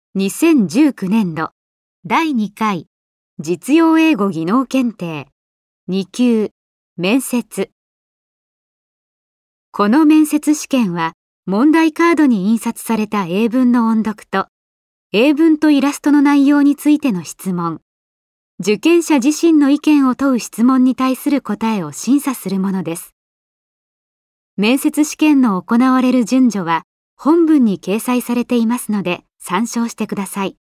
2019年度第2回実用英語技能検定2級面接。この面接試験は問題カードに印刷された英文の音読と英文とイラストの内容についての質問、受験者自身の意見を問う質問に対する答えを審査するものです。面接試験の行われる順序は本文に掲載されていますので参照してください。